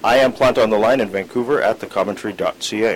I am Plant on the Line in Vancouver at thecommentary.ca.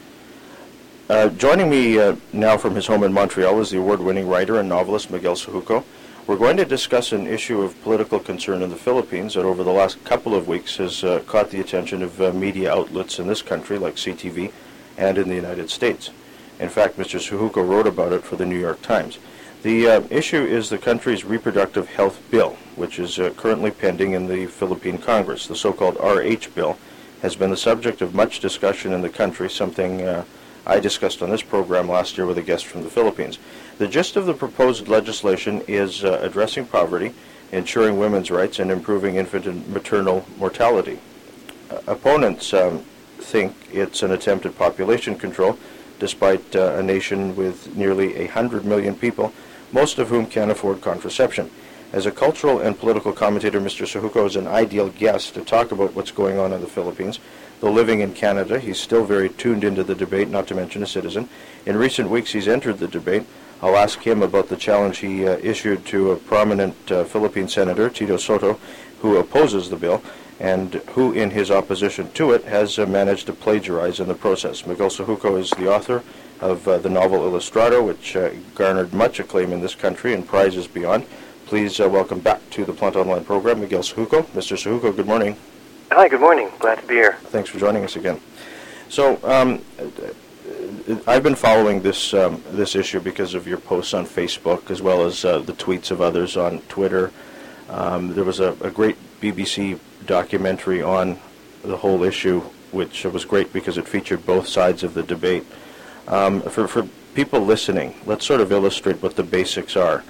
Joining me now from his home in Montreal is the award-winning writer and novelist Miguel Sahuco. We're going to discuss an issue of political concern in the Philippines that over the last couple of weeks has caught the attention of media outlets in this country like CTV and in the United States. In fact, Mr. Sahuco wrote about it for the New York Times. The issue is the country's reproductive health bill, which is currently pending in the Philippine Congress. The so-called RH bill has been the subject of much discussion in the country, something I discussed on this program last year with a guest from the Philippines. The gist of the proposed legislation is addressing poverty, ensuring women's rights, and improving infant and maternal mortality. Opponents think it's an attempt at population control, despite a nation with nearly 100 million people, most of whom can't afford contraception. As a cultural and political commentator, Mr. Sahuco is an ideal guest to talk about what's going on in the Philippines. Though living in Canada, he's still very tuned into the debate, not to mention a citizen. In recent weeks, he's entered the debate. I'll ask him about the challenge he issued to a prominent Philippine senator, Tito Soto, who opposes the bill, and who, in his opposition to it, has managed to plagiarize in the process. Miguel Sahuco is the author of the novel Ilustrado, which garnered much acclaim in this country and prizes beyond. Please welcome back to the Plant Online program, Miguel Sahuco. Mr. Sahuco, good morning. Hi, good morning. Glad to be here. Thanks for joining us again. So, I've been following this issue because of your posts on Facebook, as well as the tweets of others on Twitter. There was a great BBC documentary on the whole issue, which was great because it featured both sides of the debate. For people listening, let's sort of illustrate what the basics are.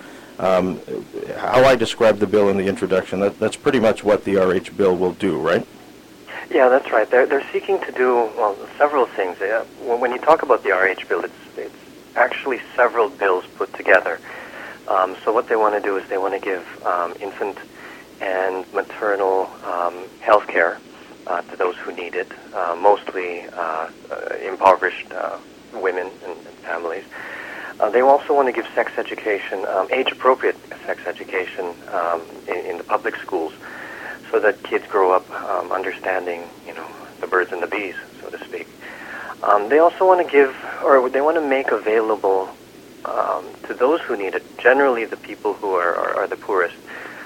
How I described the bill in the introduction, that's pretty much what the RH bill will do, right? Yeah, that's right. They're seeking to do, well, several things. When you talk about the RH bill, it's actually several bills put together. So what they want to do is they want to give infant and maternal health care to those who need it, mostly impoverished women and families. They also want to give sex education, age-appropriate sex education in the public schools, so that kids grow up understanding, the birds and the bees, so to speak. They also want to give, or they want to make available to those who need it, generally the people who are the poorest,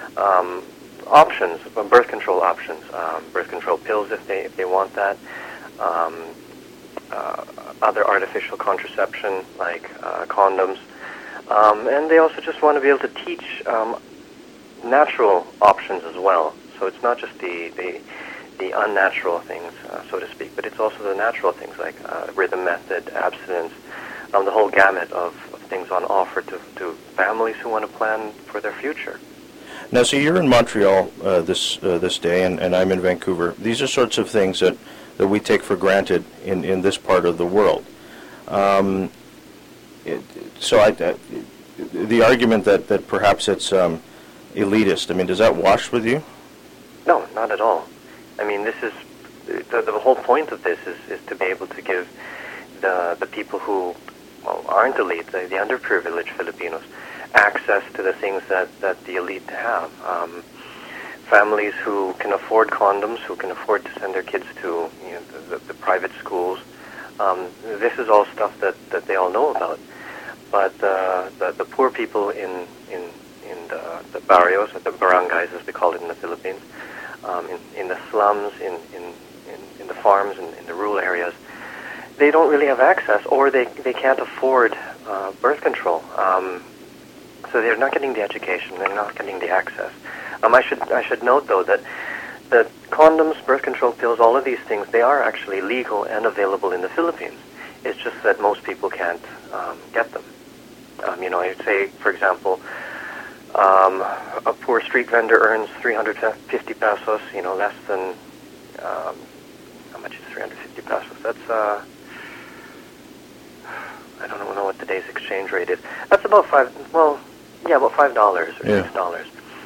options, birth control options, birth control pills if they want that, other artificial contraception like condoms, and they also just want to be able to teach natural options as well. So it's not just the unnatural things, so to speak, but it's also the natural things like rhythm method, abstinence, the whole gamut of things on offer to families who want to plan for their future. Now, so you're in Montreal this day, and I'm in Vancouver. These are sorts of things that we take for granted in this part of the world. The argument that perhaps it's elitist, I mean, does that wash with you? No, not at all. I mean, this is the whole point of this is to be able to give the people who aren't elite, the underprivileged Filipinos, access to the things that the elite have. Families who can afford condoms, who can afford to send their kids to the private schools. This is all stuff that they all know about. But the poor people in the barrios, or the barangays as we call it in the Philippines, in the slums, in the farms, in the rural areas, they don't really have access, or they can't afford birth control. So they're not getting the education, they're not getting the access. I should note, though, that condoms, birth control pills, all of these things, they are actually legal and available in the Philippines. It's just that most people can't get them. I'd say, for example, a poor street vendor earns 350 pesos, less than, how much is 350 pesos? That's, I don't know what today's exchange rate is. That's about about $5 or $6.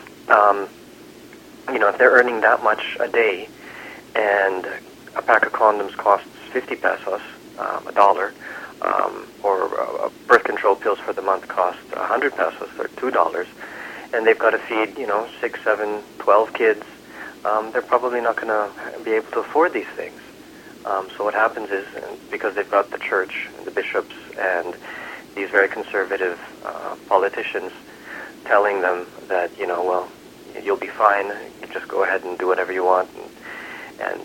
If they're earning that much a day, and a pack of condoms costs 50 pesos, $1, or birth control pills for the month cost 100 pesos, or $2, and they've got to feed 6, 7, 12 kids, they're probably not going to be able to afford these things. So what happens is, because they've got the church, and the bishops, and these very conservative politicians telling them that, well, you'll be fine, you just go ahead and do whatever you want, and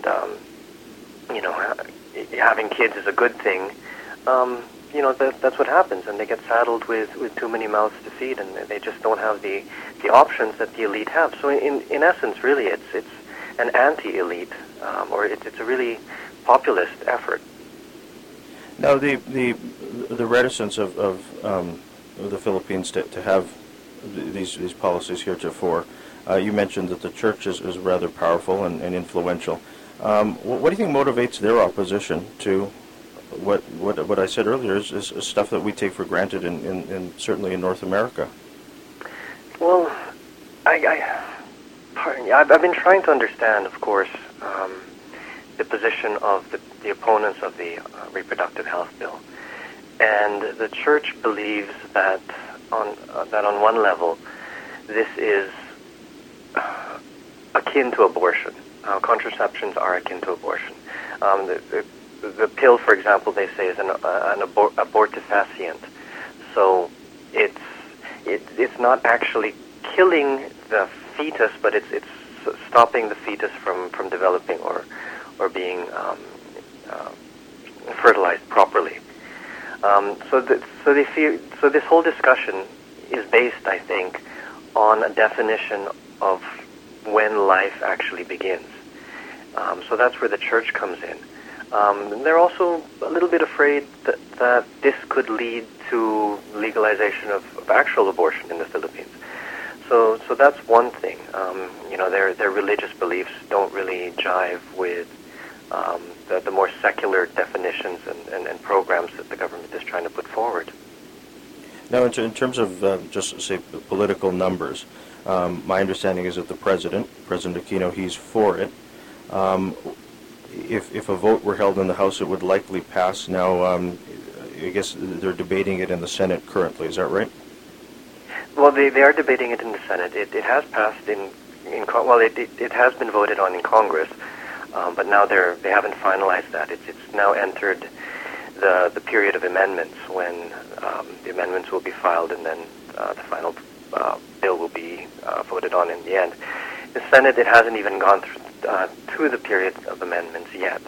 having kids is a good thing, that's what happens, and they get saddled with too many mouths to feed, and they just don't have the options that the elite have. So in essence, really, it's an anti-elite, or it's a really populist effort. Now, the reticence of the Philippines to have these policies heretofore, you mentioned that the church is rather powerful and influential. What do you think motivates their opposition to what I said earlier is stuff that we take for granted in certainly in North America? Well, I've been trying to understand, of course, the position of the opponents of the reproductive health bill, and the church believes that on one level, this is akin to abortion. Contraceptions are akin to abortion. The pill, for example, they say is an abortifacient. So it's not actually killing the fetus, but it's stopping the fetus from developing or being fertilized properly. So this whole discussion is based, I think, on a definition of when life actually begins. So that's where the church comes in. They're also a little bit afraid that this could lead to legalization of actual abortion in the Philippines. So that's one thing. Their religious beliefs don't really jive with the more secular definitions and programs that the government is trying to put forward. Now, in terms of just say political numbers, my understanding is that President Aquino, he's for it. If a vote were held in the House, it would likely pass. Now, I guess they're debating it in the Senate currently. Is that right? Well, they are debating it in the Senate. It has passed it has been voted on in Congress, but now they haven't finalized that. It's now entered the period of amendments when the amendments will be filed, and then the final bill will be voted on in the end. The Senate, it hasn't even gone through the period of amendments yet.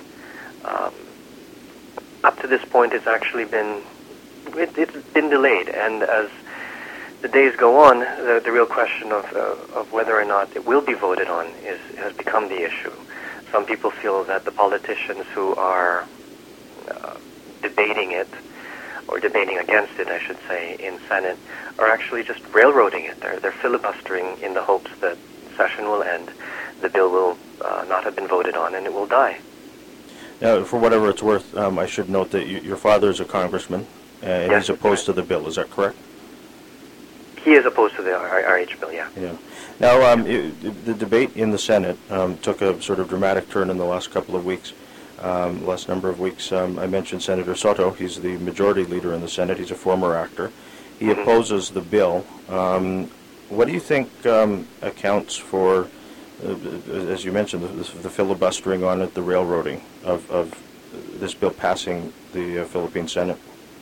Up to this point, it's actually been delayed, and as the days go on, the real question of whether or not it will be voted on has become the issue. Some people feel that the politicians who are debating it, or debating against it, I should say, in Senate, are actually just railroading it. They're filibustering in the hopes that session will end, the bill will not have been voted on, and it will die. Now, for whatever it's worth, I should note that your father is a congressman, and yes, he's opposed to the bill. Is that correct? He is opposed to the RH bill, yeah. Yeah. Now, the debate in the Senate took a sort of dramatic turn in the last couple of weeks, last number of weeks. I mentioned Senator Soto. He's the majority leader in the Senate. He's a former actor. He opposes the bill. What do you think accounts for, as you mentioned, the filibustering on it, the railroading of this bill passing the Philippine Senate?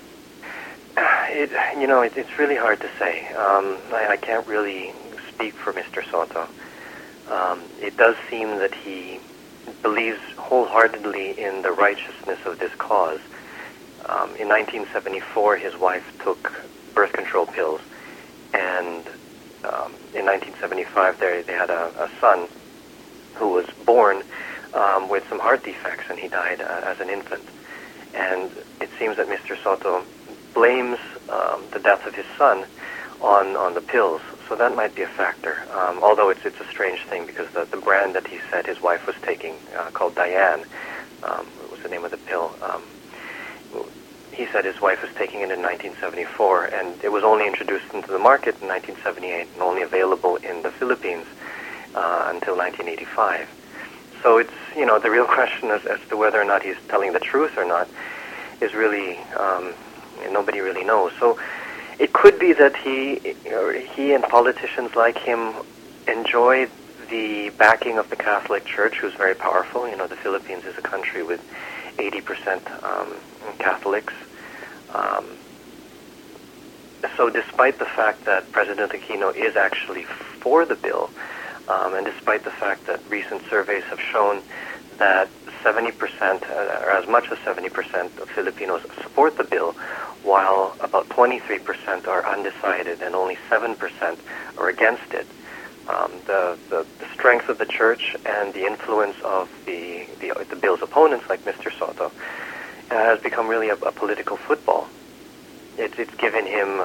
It's really hard to say. I can't really speak for Mr. Soto. It does seem that he believes wholeheartedly in the righteousness of this cause. In 1974, his wife took birth control pills, and in 1975, they had a son who was born with some heart defects, and he died as an infant. And it seems that Mr. Soto blames the death of his son on the pills, so that might be a factor. Although it's a strange thing, because the brand that he said his wife was taking, called Diane, what was the name of the pill? He said his wife was taking it in 1974, and it was only introduced into the market in 1978 and only available in the Philippines until 1985. So it's, the real question as to whether or not he's telling the truth or not is really, nobody really knows. So it could be that he and politicians like him enjoy the backing of the Catholic Church, who's very powerful. The Philippines is a country with 80% Catholics. So despite the fact that President Aquino is actually for the bill, and despite the fact that recent surveys have shown that 70%, or as much as 70% of Filipinos support the bill, while about 23% are undecided and only 7% are against it, the strength of the church and the influence of the bill's opponents, like Mr. Soto, has become really a political football. It's given him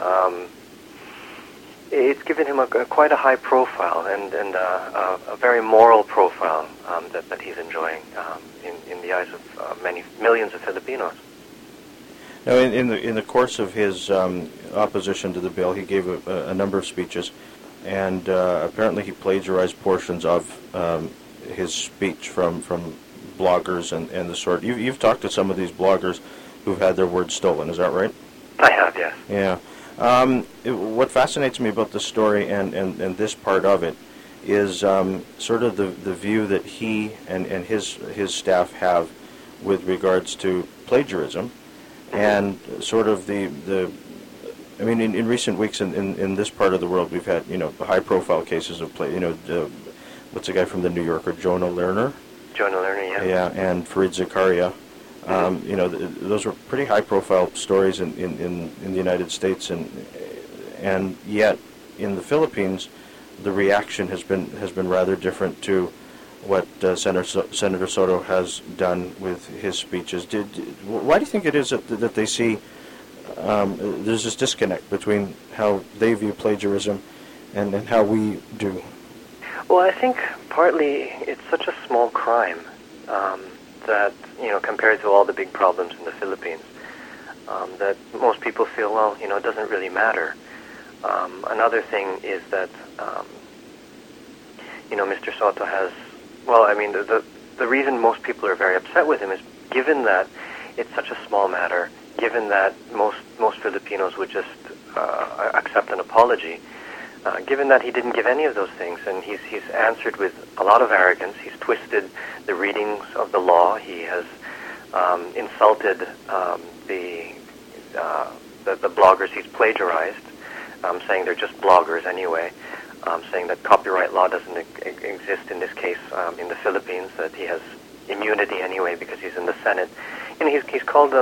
quite a high profile and a very moral profile that he's enjoying in the eyes of many millions of Filipinos. Now, in the course of his opposition to the bill, he gave a number of speeches, and apparently he plagiarized portions of his speech from bloggers and the sort. You've talked to some of these bloggers who've had their words stolen. Is that right? I have, yes. Yeah. What fascinates me about this story and this part of it is sort of the view that he and his staff have with regards to plagiarism, and sort of I mean, in recent weeks in this part of the world, we've had high-profile cases of what's the guy from the New Yorker, Jonah Lerner? Jonah Lerner, yeah. Yeah, and Fareed Zakaria. Those were pretty high-profile stories in the United States, and yet in the Philippines, the reaction has been rather different to what Senator Soto has done with his speeches. Why do you think it is that they see there's this disconnect between how they view plagiarism and how we do? Well, I think partly it's such a small crime that, compared to all the big problems in the Philippines, that most people feel, well, it doesn't really matter. Another thing is that, Mr. Soto has, well, I mean, the reason most people are very upset with him is given that it's such a small matter, given that most Filipinos would just accept an apology, given that he didn't give any of those things, and he's answered with a lot of arrogance. He's twisted the readings of the law. He has insulted the bloggers he's plagiarized, saying they're just bloggers anyway, saying that copyright law doesn't exist in this case in the Philippines, that he has immunity anyway because he's in the Senate. And he's called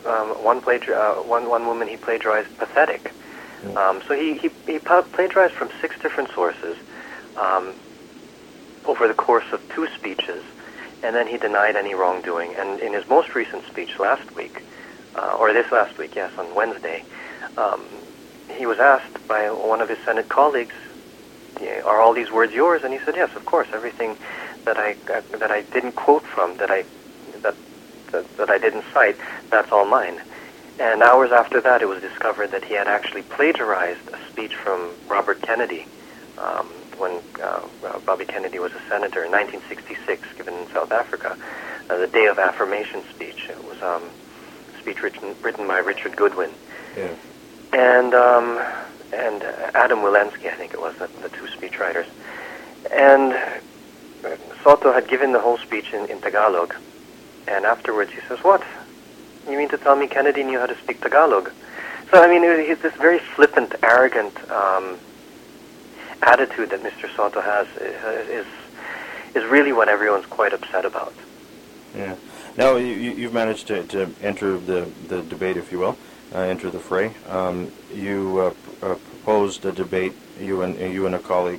one woman he plagiarized pathetic. So he plagiarized from 6 different sources over the course of 2 speeches, and then he denied any wrongdoing. And in his most recent speech last week, on Wednesday, he was asked by one of his Senate colleagues, "Are all these words yours?" And he said, "Yes, of course. Everything that I didn't quote from, that I didn't cite, that's all mine." And hours after that, it was discovered that he had actually plagiarized a speech from Robert Kennedy when Bobby Kennedy was a senator in 1966, given in South Africa, the Day of Affirmation speech. It was a speech written by Richard Goodwin. Yeah. And Adam Wilensky, I think it was, the 2 speechwriters. And Soto had given the whole speech in Tagalog, and afterwards he says, "What? You mean to tell me Kennedy knew how to speak Tagalog?" So, I mean, he's this very flippant, arrogant attitude that Mr. Soto has is really what everyone's quite upset about. Yeah. Now, you've managed to enter the debate, if you will, enter the fray. You proposed a debate, you and a colleague,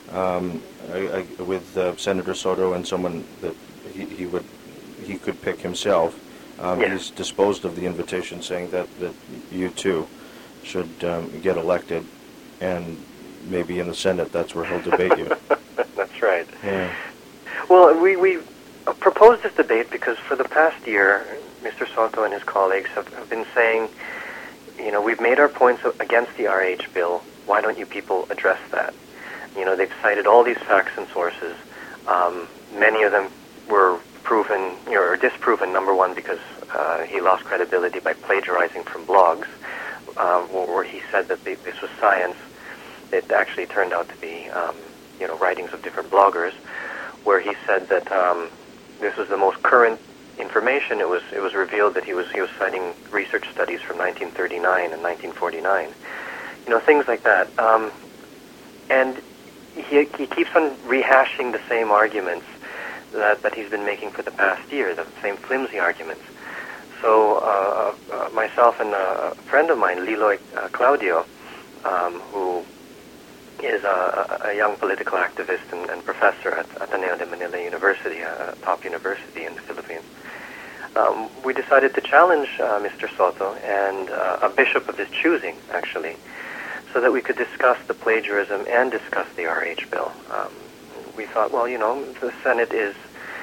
with Senator Soto and someone that he could pick himself. Yes. He's disposed of the invitation, saying that you two should get elected, and maybe in the Senate that's where he'll debate you. That's right. Yeah. Well, we proposed this debate because for the past year, Mr. Soto and his colleagues have been saying, we've made our points against the RH bill. Why don't you people address that? They've cited all these facts and sources. Many of them were proven or disproven, number one, because he lost credibility by plagiarizing from blogs, where he said that this was science. It actually turned out to be, writings of different bloggers, where he said that this was the most current information. It was revealed that he was citing research studies from 1939 and 1949, things like that. And he keeps on rehashing the same arguments that he's been making for the past year, the same flimsy arguments. So myself and a friend of mine, Liloy Claudio, who is a young political activist and professor at Ateneo de Manila University, a top university in the Philippines, we decided to challenge Mr. Soto and a bishop of his choosing, actually, so that we could discuss the plagiarism and discuss the RH bill. We thought, well, the Senate is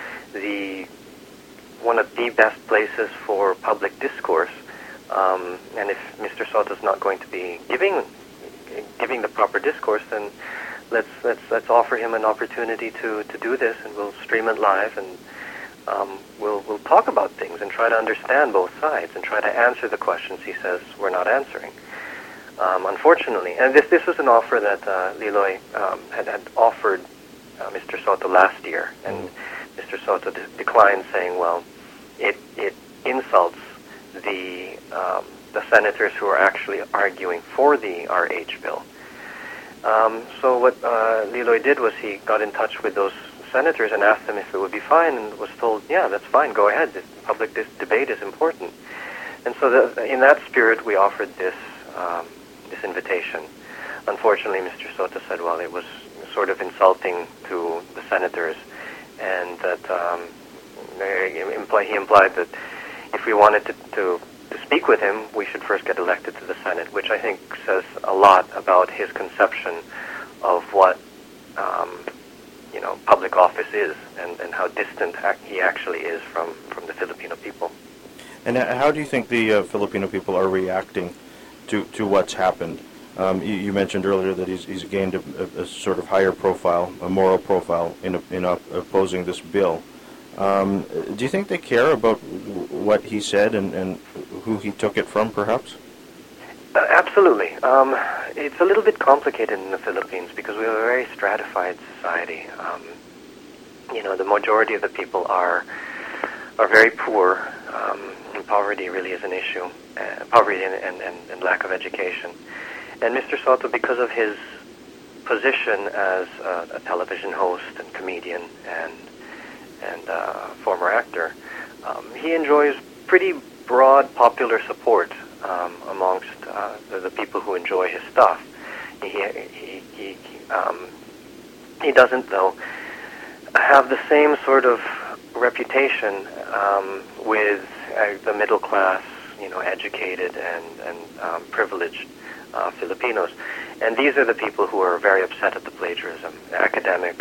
one of the best places for public discourse, and if Mr. Soto is not going to be giving the proper discourse, then let's offer him an opportunity to do this, and we'll stream it live, and we'll talk about things and try to understand both sides and try to answer the questions he says we're not answering. Unfortunately, and this was an offer that Liloy had offered Mr. Soto last year, and Mr. Soto declined, saying, well, it insults the senators who are actually arguing for the RH bill. So what Liloy did was he got in touch with those senators and asked them if it would be fine, and was told, yeah, that's fine, go ahead, this public debate is important. And so in that spirit, we offered this invitation. Unfortunately, Mr. Soto said, well, it was sort of insulting to the senators, and that he implied that if we wanted to speak with him, we should first get elected to the Senate, which I think says a lot about his conception of what public office is, and how distant he actually is from the Filipino people. And how do you think the Filipino people are reacting to what's happened? You mentioned earlier that he's gained a sort of higher profile, a moral profile in opposing this bill. Do you think they care about what he said and who he took it from, perhaps? Absolutely. It's a little bit complicated in the Philippines because we have a very stratified society. The majority of the people are very poor. And poverty really is an issue. Poverty and lack of education. And Mr. Soto, because of his position as a television host and comedian and former actor, he enjoys pretty broad popular support amongst the people who enjoy his stuff. He doesn't, though, have the same sort of reputation with the middle class, educated and privileged Filipinos. And these are the people who are very upset at the plagiarism. Academics,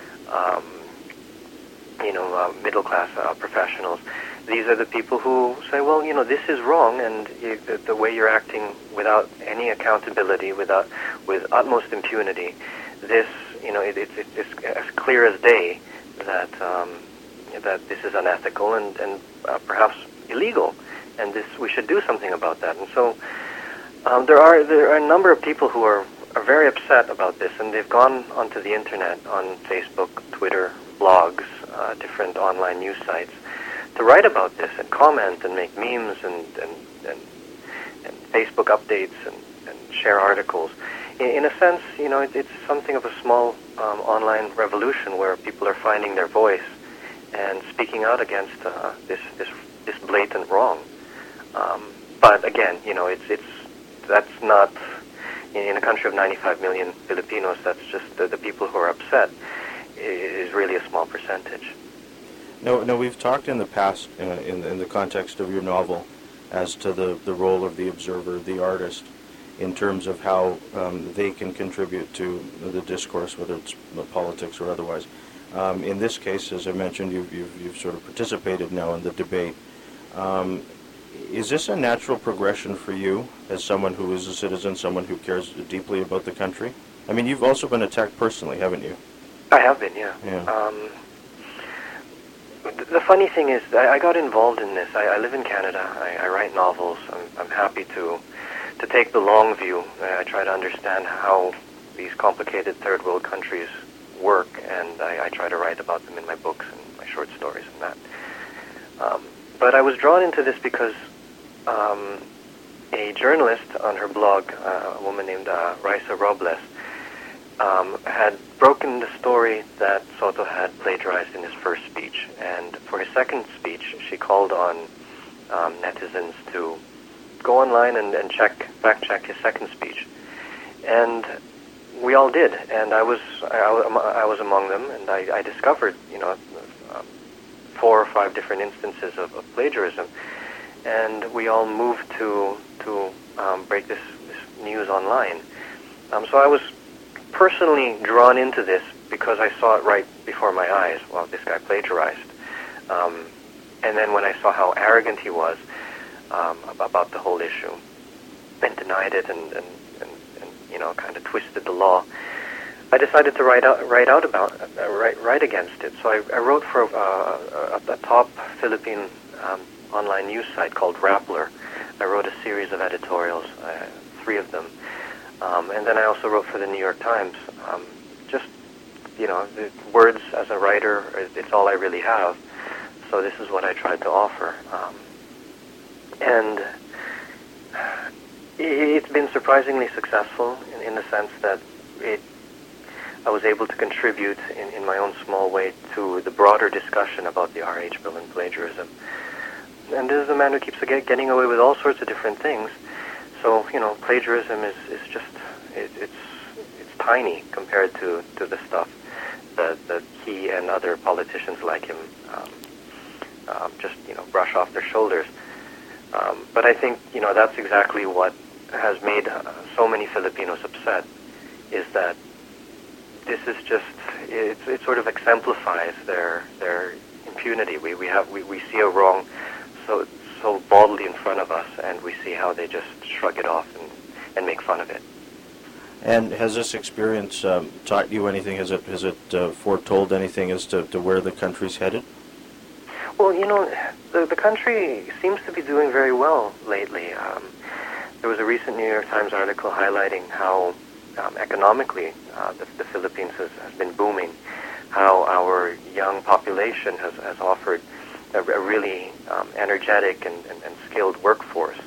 middle class professionals. These are the people who say, well, this is wrong, and the way you're acting without any accountability, with utmost impunity, this, it's as clear as day that that this is unethical and perhaps illegal, and we should do something about that. And so there are a number of people who are very upset about this, and they've gone onto the internet, on Facebook, Twitter, blogs, different online news sites, to write about this and comment and make memes and Facebook updates and share articles. In a sense, it's something of a small online revolution where people are finding their voice and speaking out against this blatant wrong. But again, that's not, in a country of 95 million Filipinos, that's just the people who are upset is really a small percentage. No, we've talked in the past, in the context of your novel, as to the role of the observer, the artist, in terms of how they can contribute to the discourse, whether it's politics or otherwise. In this case, as I mentioned, you've sort of participated now in the debate. Is this a natural progression for you as someone who is a citizen, someone who cares deeply about the country? I mean, you've also been attacked personally, haven't you? I have been, yeah. The funny thing is, I got involved in this. I live in Canada. I write novels. I'm happy to take the long view. I try to understand how these complicated third world countries work, and I try to write about them in my books and my short stories and that. But I was drawn into this because a journalist on her blog, a woman named Raisa Robles, had broken the story that Soto had plagiarized in his first speech. And for his second speech, she called on netizens to go online and fact-check his second speech. And we all did, and I was among them, and I discovered, 4 or 5 different instances of plagiarism, and we all moved to break this news online. So I was personally drawn into this because I saw it right before my eyes. Well, this guy plagiarized, and then when I saw how arrogant he was about the whole issue, and denied it, and kind of twisted the law, I decided to write against it. So I wrote for a top Philippine online news site called Rappler. I wrote a series of editorials, 3 of them, and then I also wrote for the New York Times. The words as a writer, it's all I really have. So this is what I tried to offer, and it's been surprisingly successful in the sense that I was able to contribute in my own small way to the broader discussion about the RH bill and plagiarism. And this is a man who keeps getting away with all sorts of different things. So, plagiarism is just, it's tiny compared to the stuff that he and other politicians like him just, brush off their shoulders. But I think, that's exactly what has made so many Filipinos upset, is that this is just, it sort of exemplifies their impunity. We see a wrong so baldly in front of us, and we see how they just shrug it off and make fun of it. And has this experience taught you anything? Has it foretold anything as to where the country's headed? Well, the country seems to be doing very well lately. There was a recent New York Times article highlighting how economically the Philippines has been booming, how our young population has offered a really energetic and skilled workforce.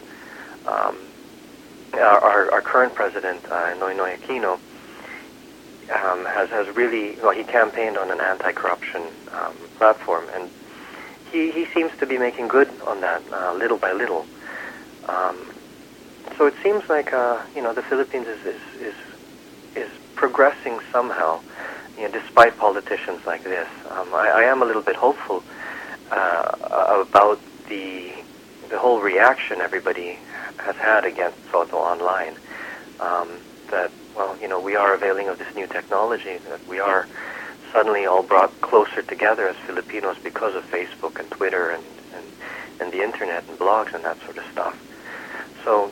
Our current president, Noynoy Aquino, has really, he campaigned on an anti-corruption platform, and he seems to be making good on that little by little. So it seems like the Philippines is progressing somehow, despite politicians like this. I am a little bit hopeful about the whole reaction everybody has had against Soto online. That we are availing of this new technology, that we are suddenly all brought closer together as Filipinos because of Facebook and Twitter and the internet and blogs and that sort of stuff. So,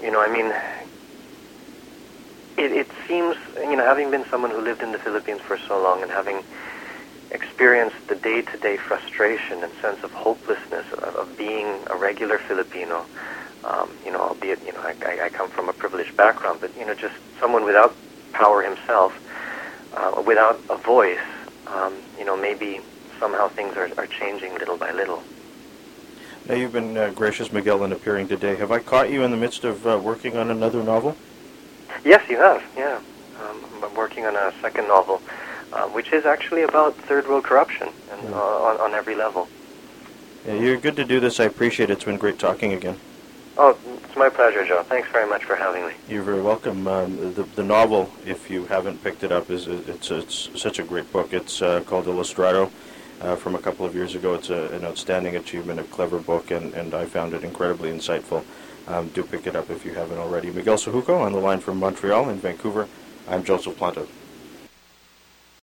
it seems, having been someone who lived in the Philippines for so long and having experienced the day-to-day frustration and sense of hopelessness of being a regular Filipino, albeit, I come from a privileged background, but, just someone without power himself, without a voice, maybe somehow things are changing little by little. Now, you've been gracious, Miguel, in appearing today. Have I caught you in the midst of working on another novel? Yes, you have, yeah. I'm working on a second novel, which is actually about third world corruption and on every level. Yeah, you're good to do this. I appreciate it. It's been great talking again. Oh, it's my pleasure, Joe. Thanks very much for having me. You're very welcome. The novel, if you haven't picked it up, it's such a great book. It's called Ilustrado, from a couple of years ago. It's an outstanding achievement, a clever book, and I found it incredibly insightful. Do pick it up if you haven't already. Miguel Sahuco on the line from Montreal. In Vancouver, I'm Joseph Planta.